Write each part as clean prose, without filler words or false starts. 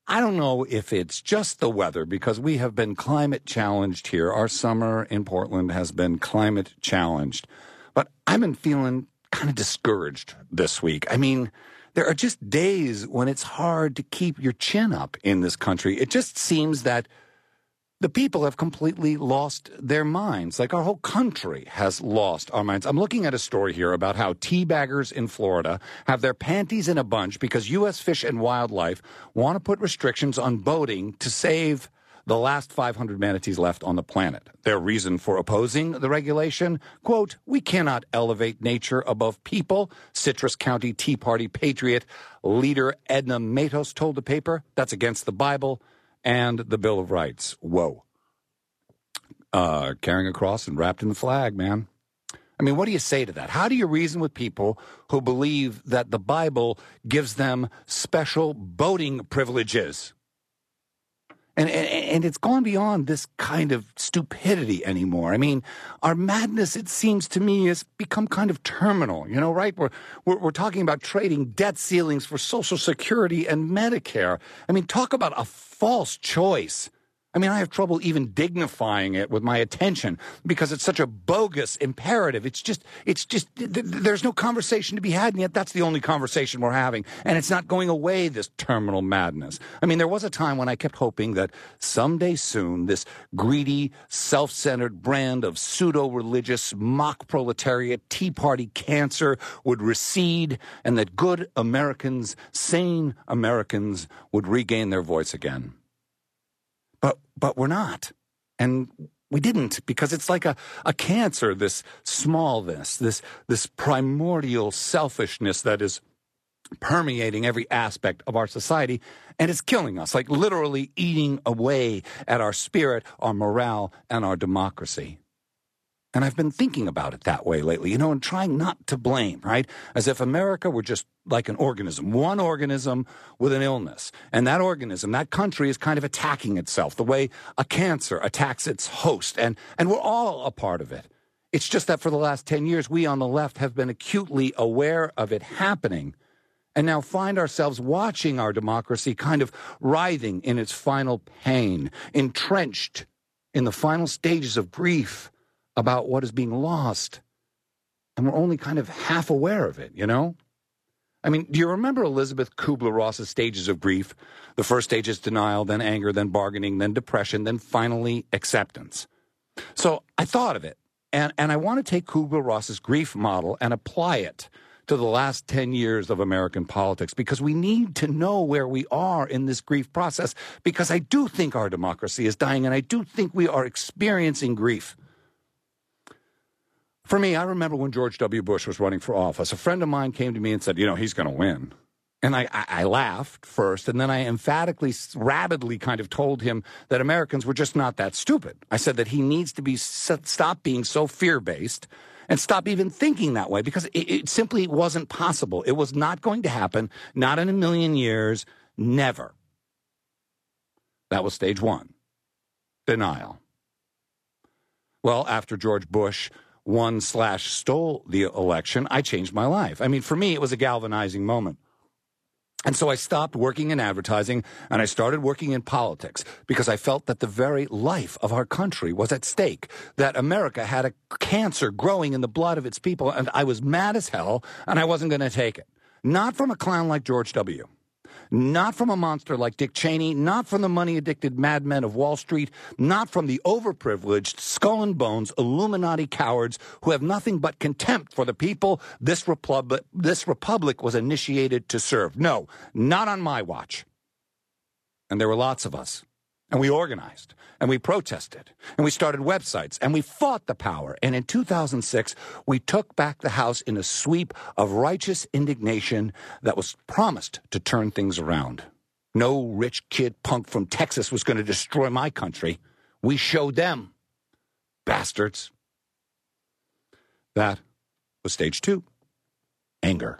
I don't know if it's just the weather, because we have been climate challenged here. Our summer in Portland has been climate challenged. But I've been feeling kind of discouraged this week. I mean, there are just days when it's hard to keep your chin up in this country. It just seems that the people have completely lost their minds. Like, our whole country has lost our minds. I'm looking at a story here about how teabaggers in Florida have their panties in a bunch because U.S. Fish and Wildlife want to put restrictions on boating to save the last 500 manatees left on the planet. Their reason for opposing the regulation, quote, "We cannot elevate nature above people," Citrus County Tea Party patriot leader Edna Matos told the paper. That's against the Bible and the Bill of Rights. Whoa. Carrying a cross and wrapped in the flag, man. I mean, what do you say to that? How do you reason with people who believe that the Bible gives them special boating privileges? And it's gone beyond this kind of stupidity anymore. I mean, our madness, it seems to me, has become kind of terminal, you know, right? We're talking about trading debt ceilings for Social Security and Medicare. I mean, talk about a false choice. I mean, I have trouble even dignifying it with my attention because it's such a bogus imperative. It's just, there's no conversation to be had, and yet that's the only conversation we're having. And it's not going away, this terminal madness. I mean, there was a time when I kept hoping that someday soon this greedy, self-centered brand of pseudo-religious, mock proletariat, Tea Party cancer would recede, and that good Americans, sane Americans, would regain their voice again. But we're not. And we didn't, because it's like a cancer, this smallness, this primordial selfishness that is permeating every aspect of our society, and it's killing us, like literally eating away at our spirit, our morale, and our democracy. And I've been thinking about it that way lately, you know, and trying not to blame, right? As if America were just like an organism, one organism with an illness. And that organism, that country, is kind of attacking itself the way a cancer attacks its host. And we're all a part of it. It's just that for the last 10 years, we on the left have been acutely aware of it happening, and now find ourselves watching our democracy kind of writhing in its final pain, entrenched in the final stages of grief about what is being lost. And we're only kind of half aware of it, you know? I mean, do you remember Elizabeth Kubler-Ross's stages of grief? The first stage is denial, then anger, then bargaining, then depression, then finally acceptance. So I thought of it, and I want to take Kubler-Ross's grief model and apply it to the last 10 years of American politics, because we need to know where we are in this grief process, because I do think our democracy is dying, and I do think we are experiencing grief. For me, I remember when George W. Bush was running for office, a friend of mine came to me and said, you know, he's going to win. And I laughed first, and then I emphatically, rabidly kind of told him that Americans were just not that stupid. I said that he needs to stop being so fear-based and stop even thinking that way, because it simply wasn't possible. It was not going to happen, not in a million years, never. That was stage one, denial. Well, after George Bush won/stole the election, I changed my life. I mean, for me, it was a galvanizing moment. And so I stopped working in advertising, and I started working in politics, because I felt that the very life of our country was at stake, that America had a cancer growing in the blood of its people, and I was mad as hell, and I wasn't going to take it. Not from a clown like George W., not from a monster like Dick Cheney, not from the money-addicted madmen of Wall Street, not from the overprivileged, skull-and-bones Illuminati cowards who have nothing but contempt for the people this republic was initiated to serve. No, not on my watch. And there were lots of us. And we organized, and we protested, and we started websites, and we fought the power. And in 2006, we took back the House in a sweep of righteous indignation that was promised to turn things around. No rich kid punk from Texas was going to destroy my country. We showed them. Bastards. That was stage two. Anger.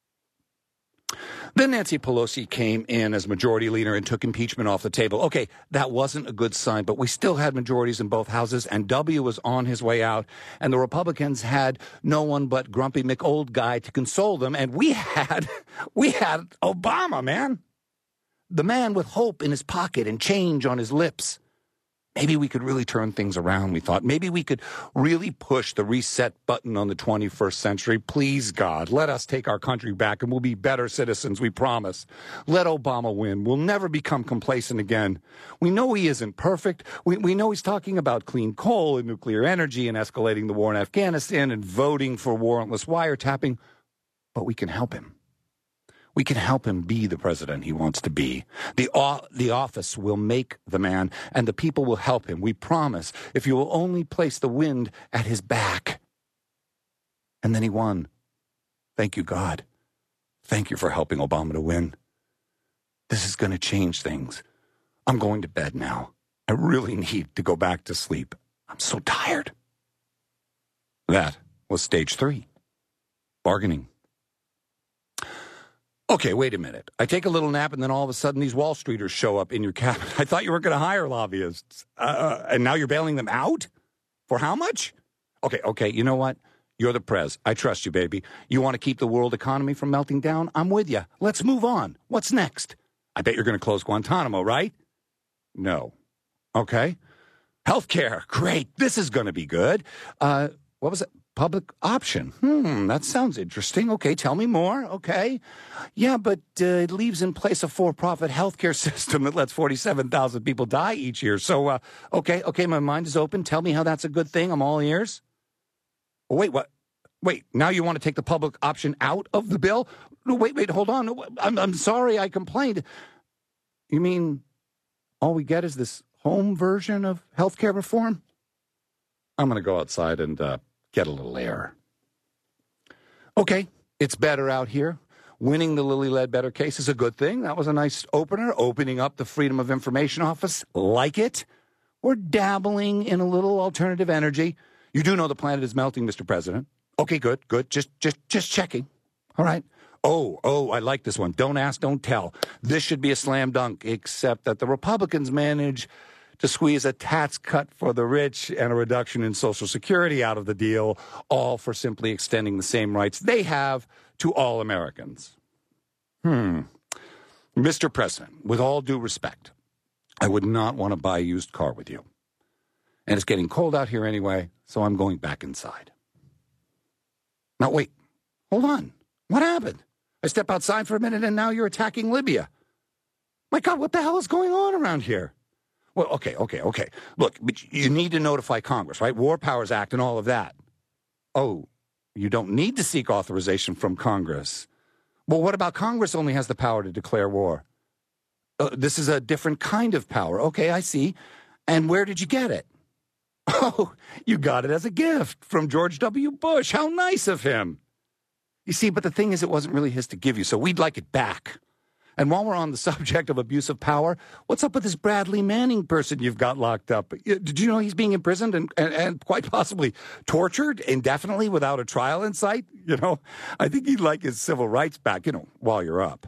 Then Nancy Pelosi came in as majority leader and took impeachment off the table. Okay, that wasn't a good sign, but we still had majorities in both houses, and W was on his way out, and the Republicans had no one but Grumpy McOld Guy to console them, and we had Obama, man. the man with hope in his pocket and change on his lips. Maybe we could really turn things around, we thought. Maybe we could really push the reset button on the 21st century. Please, God, let us take our country back and we'll be better citizens, we promise. Let Obama win. We'll never become complacent again. We know he isn't perfect. We know he's talking about clean coal and nuclear energy and escalating the war in Afghanistan and voting for warrantless wiretapping. But we can help him. We can help him be the president he wants to be. The office will make the man, and the people will help him. We promise, if you will only place the wind at his back. And then he won. Thank you, God. Thank you for helping Obama to win. This is going to change things. I'm going to bed now. I really need to go back to sleep. I'm so tired. That was stage 3. Bargaining. Okay, wait a minute. I take a little nap and then all of a sudden these Wall Streeters show up in your cabin. I thought you were going to hire lobbyists. And now you're bailing them out? For how much? Okay, you know what? You're the prez. I trust you, baby. You want to keep the world economy from melting down? I'm with you. Let's move on. What's next? I bet you're going to close Guantanamo, right? No. Okay. Healthcare. Great. This is going to be good. What was it? Public option. That sounds interesting. Okay, tell me more. Okay. Yeah, but it leaves in place a for-profit healthcare system that lets 47,000 people die each year. So, okay, my mind is open. Tell me how that's a good thing. I'm all ears. Oh, wait, what? Wait, now you want to take the public option out of the bill? No, wait, hold on. I'm sorry I complained. You mean all we get is this home version of healthcare reform? I'm going to go outside and get a little air. Okay, it's better out here. Winning the Lilly Ledbetter case is a good thing. That was a nice opener. Opening up the Freedom of Information Office. Like it. We're dabbling in a little alternative energy. You do know the planet is melting, Mr. President. Okay, good. Just checking. All right. Oh, I like this one. Don't ask, don't tell. This should be a slam dunk, except that the Republicans manage to squeeze a tax cut for the rich and a reduction in Social Security out of the deal, all for simply extending the same rights they have to all Americans. Mr. President, with all due respect, I would not want to buy a used car with you. And it's getting cold out here anyway, so I'm going back inside. Now, wait, hold on. What happened? I step outside for a minute and now you're attacking Libya. My God, what the hell is going on around here? Well, okay. Look, but you need to notify Congress, right? War Powers Act and all of that. Oh, you don't need to seek authorization from Congress. Well, what about Congress only has the power to declare war? This is a different kind of power. Okay, I see. And where did you get it? Oh, you got it as a gift from George W. Bush. How nice of him. You see, but the thing is, it wasn't really his to give you, so we'd like it back. And while we're on the subject of abuse of power, what's up with this Bradley Manning person you've got locked up? Did you know he's being imprisoned and quite possibly tortured indefinitely without a trial in sight? You know, I think he'd like his civil rights back, while you're up.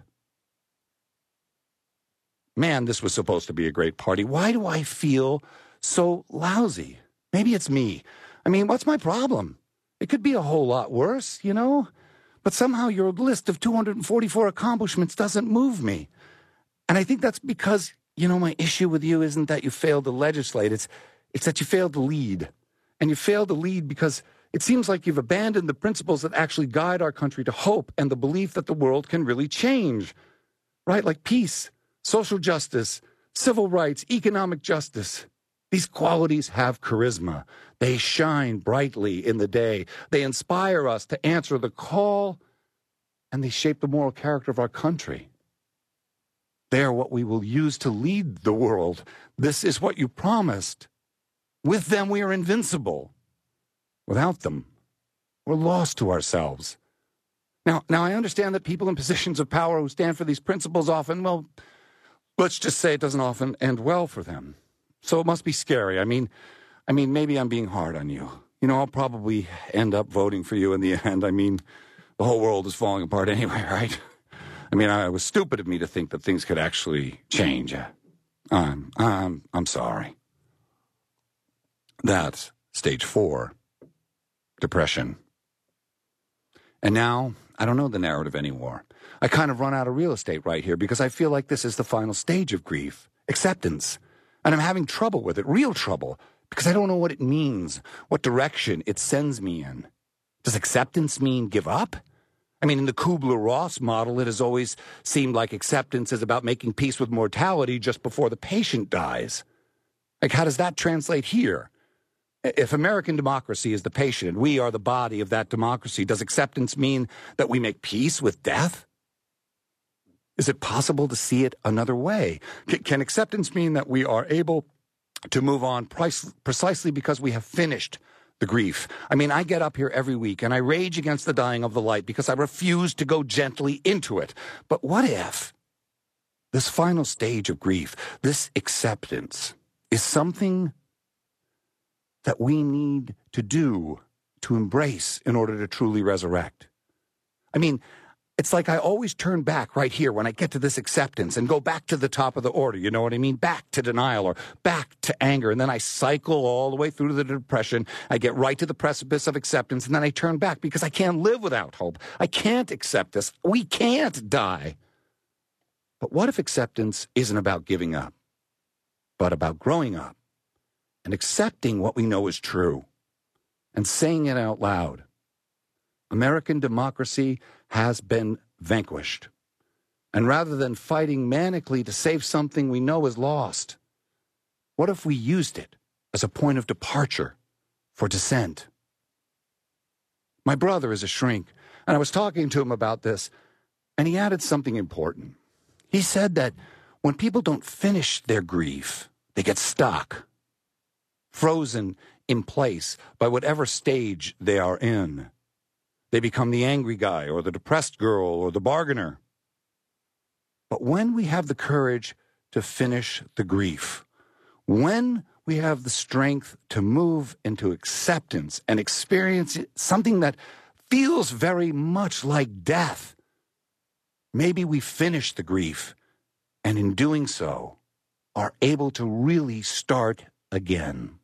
Man, this was supposed to be a great party. Why do I feel so lousy? Maybe it's me. I mean, what's my problem? It could be a whole lot worse, But somehow your list of 244 accomplishments doesn't move me. And I think that's because, my issue with you isn't that you failed to legislate. It's that you failed to lead. And you failed to lead because it seems like you've abandoned the principles that actually guide our country to hope and the belief that the world can really change. Right? Like peace, social justice, civil rights, economic justice. These qualities have charisma. They shine brightly in the day. They inspire us to answer the call, and they shape the moral character of our country. They are what we will use to lead the world. This is what you promised. With them, we are invincible. Without them, we're lost to ourselves. Now, I understand that people in positions of power who stand for these principles often, let's just say it doesn't often end well for them. So it must be scary. I mean, maybe I'm being hard on you. I'll probably end up voting for you in the end. The whole world is falling apart anyway, right? It was stupid of me to think that things could actually change. I'm sorry. That's stage 4, depression. And now I don't know the narrative anymore. I kind of run out of real estate right here because I feel like this is the final stage of grief, acceptance. And I'm having trouble with it, real trouble, because I don't know what it means, what direction it sends me in. Does acceptance mean give up? I mean, in the Kubler-Ross model, it has always seemed like acceptance is about making peace with mortality just before the patient dies. Like, how does that translate here? If American democracy is the patient and we are the body of that democracy, does acceptance mean that we make peace with death? Is it possible to see it another way? Can acceptance mean that we are able to move on precisely because we have finished the grief? I mean, I get up here every week and I rage against the dying of the light because I refuse to go gently into it. But what if this final stage of grief, this acceptance, is something that we need to do, to embrace in order to truly resurrect? I mean, it's like I always turn back right here when I get to this acceptance and go back to the top of the order, you know what I mean? Back to denial or back to anger. And then I cycle all the way through to the depression. I get right to the precipice of acceptance, and then I turn back because I can't live without hope. I can't accept this. We can't die. But what if acceptance isn't about giving up, but about growing up and accepting what we know is true and saying it out loud? American democracy has been vanquished. And rather than fighting manically to save something we know is lost, what if we used it as a point of departure for dissent? My brother is a shrink, and I was talking to him about this, and he added something important. He said that when people don't finish their grief, they get stuck, frozen in place by whatever stage they are in. They become the angry guy or the depressed girl or the bargainer. But when we have the courage to finish the grief, when we have the strength to move into acceptance and experience something that feels very much like death, maybe we finish the grief and in doing so are able to really start again.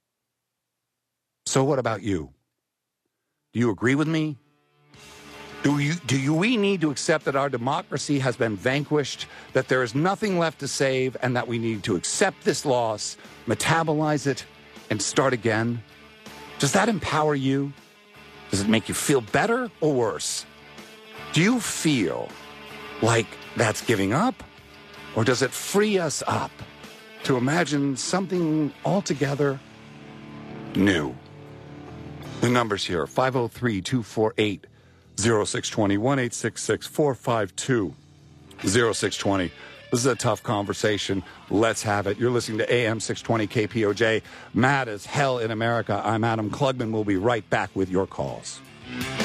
So what about you? Do you agree with me? Do we need to accept that our democracy has been vanquished, that there is nothing left to save, and that we need to accept this loss, metabolize it, and start again? Does that empower you? Does it make you feel better or worse? Do you feel like that's giving up? Or does it free us up to imagine something altogether new? The numbers here, 503-248-0620, 1-866-452-0620. This is a tough conversation. Let's have it. You're listening to AM 620 KPOJ. Mad as hell in America. I'm Adam Klugman. We'll be right back with your calls.